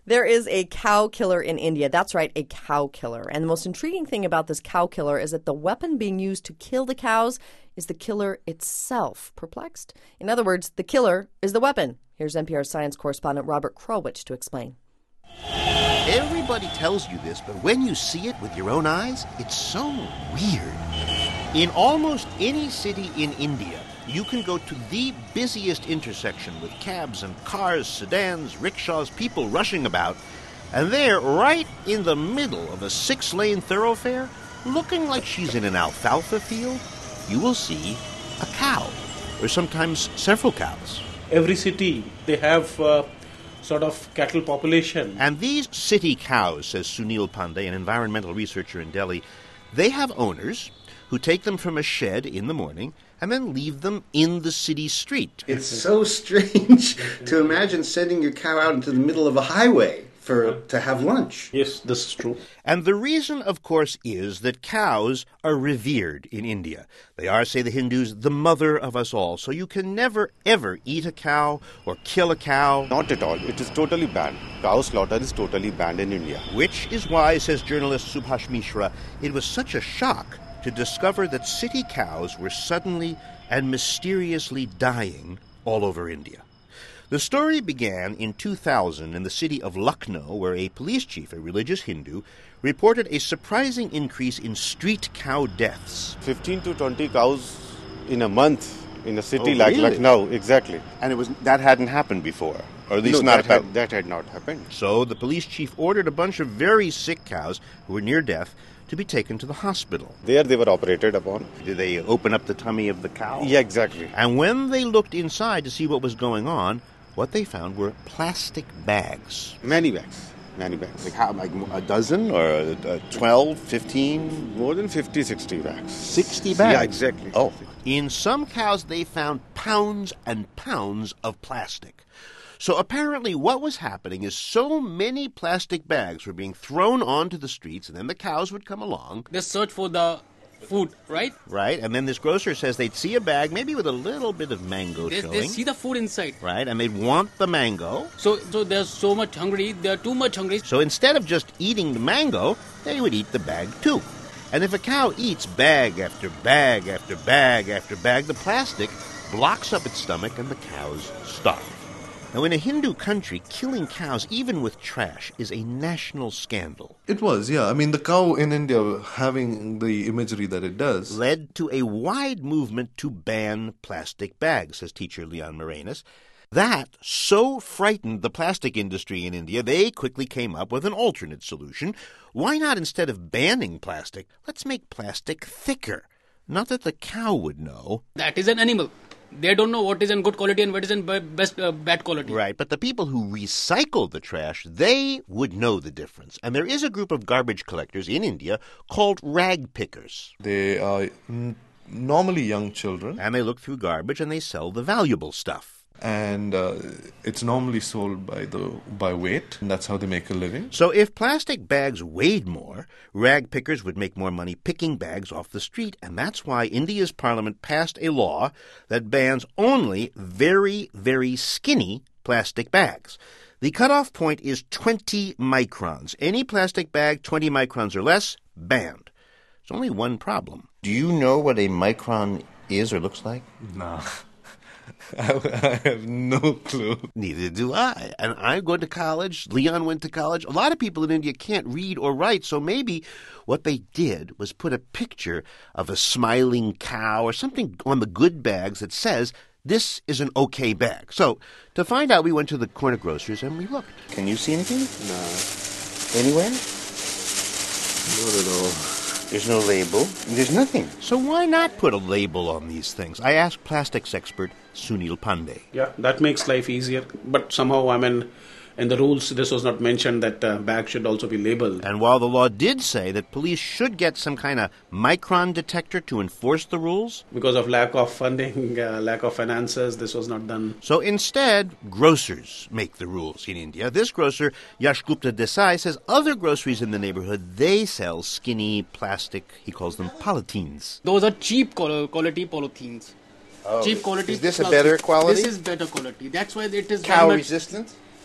There is a cow killer in India. That's right, a cow killer. And the most intriguing thing about this cow killer is that the weapon being used to kill the cows is the killer itself. Perplexed? In other words, the killer is the weapon. Here's NPR science correspondent Robert Krulwich to explain. Everybody tells you this, but when you see it with your own eyes, it's so weird. In almost any city in India, you can go to the busiest intersection with cabs and cars, sedans, rickshaws, people rushing about, and there, right in the middle of a 6-lane thoroughfare, looking like she's in an alfalfa field, you will see a cow, or sometimes several cows. Every city, they have sort of cattle population. And these city cows, says Sunil Pandey, an environmental researcher in Delhi, they have owners who take them from a shed in the morning and then leave them in the city street. It's so strange to imagine sending your cow out into the middle of a highway to have lunch. Yes, this is true. And the reason, of course, is that cows are revered in India. They are, say the Hindus, the mother of us all. So you can never, ever eat a cow or kill a cow. Not at all. It is totally banned. Cow slaughter is totally banned in India. Which is why, says journalist Subhash Mishra, it was such a shock to discover that city cows were suddenly and mysteriously dying all over India. The story began in 2000 in the city of Lucknow, where a police chief, a religious Hindu, reported a surprising increase in street cow deaths. 15 to 20 cows in a month in a city like really? Lucknow, exactly. And that hadn't happened before, or at least that had not happened. So the police chief ordered a bunch of very sick cows who were near death to be taken to the hospital. There they were operated upon. Did they open up the tummy of the cow? Yeah, exactly. And when they looked inside to see what was going on, what they found were plastic bags. Many bags. Like how, like a dozen or 12, 15? More than 50, 60 bags. 60 bags? Yeah, exactly. Oh. In some cows, they found pounds and pounds of plastic. So apparently what was happening is so many plastic bags were being thrown onto the streets, and then the cows would come along. They search for the food, right? Right, and then this grocer says they'd see a bag, maybe with a little bit of mango showing. They see the food inside. Right, and they'd want the mango. So they're so much hungry, they're too much hungry. So instead of just eating the mango, they would eat the bag too. And if a cow eats bag after bag after bag after bag, the plastic blocks up its stomach and the cows starve. Now, in a Hindu country, killing cows, even with trash, is a national scandal. It was, yeah. I mean, the cow in India, having the imagery that it does, led to a wide movement to ban plastic bags, says teacher Leon Morenas. That so frightened the plastic industry in India, they quickly came up with an alternate solution. Why not, instead of banning plastic, let's make plastic thicker? Not that the cow would know. That is an animal. They don't know what is in good quality and what is in bad quality. Right, but the people who recycle the trash, they would know the difference. And there is a group of garbage collectors in India called rag pickers. They are normally young children. And they look through garbage and they sell the valuable stuff. And it's normally sold by weight, and that's how they make a living. So if plastic bags weighed more, rag pickers would make more money picking bags off the street, and that's why India's parliament passed a law that bans only very, very skinny plastic bags. The cutoff point is 20 microns. Any plastic bag 20 microns or less, banned. There's only one problem. Do you know what a micron is or looks like? No. I have no clue. Neither do I. And I'm going to college. Leon went to college. A lot of people in India can't read or write, so maybe what they did was put a picture of a smiling cow or something on the good bags that says, this is an okay bag. So to find out, we went to the corner grocers and we looked. Can you see anything? No. Anywhere? Not at all. There's no label. There's nothing. So why not put a label on these things? I asked plastics expert Sunil Pandey. Yeah, that makes life easier. But somehow, in the rules, this was not mentioned that bags should also be labeled. And while the law did say that police should get some kind of micron detector to enforce the rules, because of lack of funding, lack of finances, this was not done. So instead, grocers make the rules in India. This grocer, Yash Gupta Desai, says other groceries in the neighborhood, they sell skinny plastic, he calls them polythenes. Those are cheap quality polythenes. Oh, cheap quality. Is this a better quality? This is better quality. That's why it is cow resistant.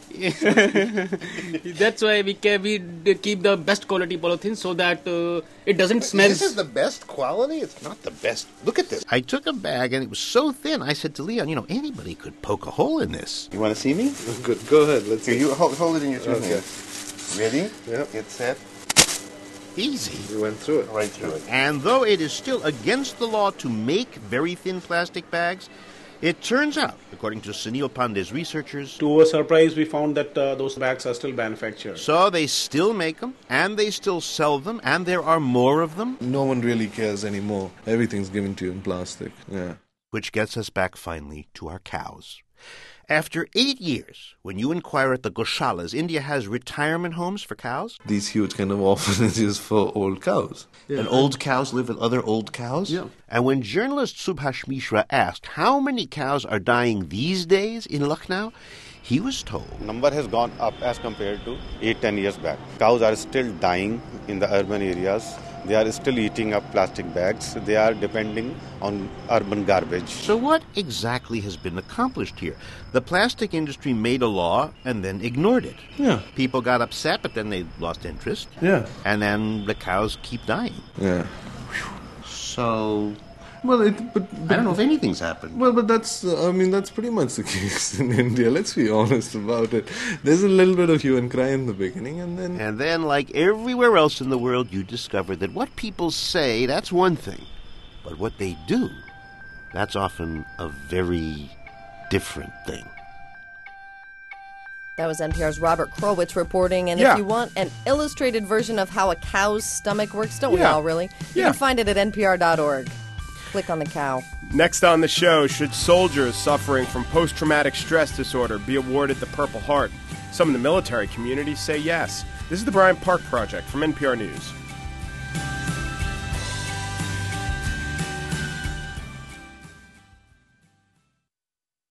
That's why we keep the best quality polythene so that it doesn't smell. This is the best quality? It's not the best. Look at this. I took a bag and it was so thin. I said to Leon, anybody could poke a hole in this. You want to see me? Good. Go ahead. Let's see. You hold it in your two hands. Ready? Yep. Get set. Easy. We went through it. Right through it. And though it is still against the law to make very thin plastic bags, it turns out, according to Sunil Pandey's researchers, To our surprise, we found that those bags are still manufactured. so they still make them, and they still sell them, and there are more of them. No one really cares anymore. Everything's given to you in plastic. Yeah. Which gets us back finally to our cows. After 8 years, when you inquire at the Goshalas, India has retirement homes for cows. These huge kind of orphanages for old cows. And old cows live with other old cows? Yeah. And when journalist Subhash Mishra asked how many cows are dying these days in Lucknow, he was told Number has gone up as compared to 8-10 years back. Cows are still dying in the urban areas. They are still eating up plastic bags. They are depending on urban garbage. So what exactly has been accomplished here? The plastic industry made a law and then ignored it. Yeah. People got upset, but then they lost interest. Yeah. And then the cows keep dying. Yeah. So Well, I don't know if anything's happened. Well, but that's pretty much the case in India. Let's be honest about it. There's a little bit of hue and cry in the beginning, and then... like everywhere else in the world, you discover that what people say, that's one thing. But what they do, that's often a very different thing. That was NPR's Robert Krulwich reporting. And Yeah. if you want an illustrated version of how a cow's stomach works, don't we Yeah. all really? You Yeah. can find it at npr.org. Click on the cow. Next on the show, should soldiers suffering from post-traumatic stress disorder be awarded the Purple Heart? Some in the military community say yes. This is the Bryant Park Project from NPR News.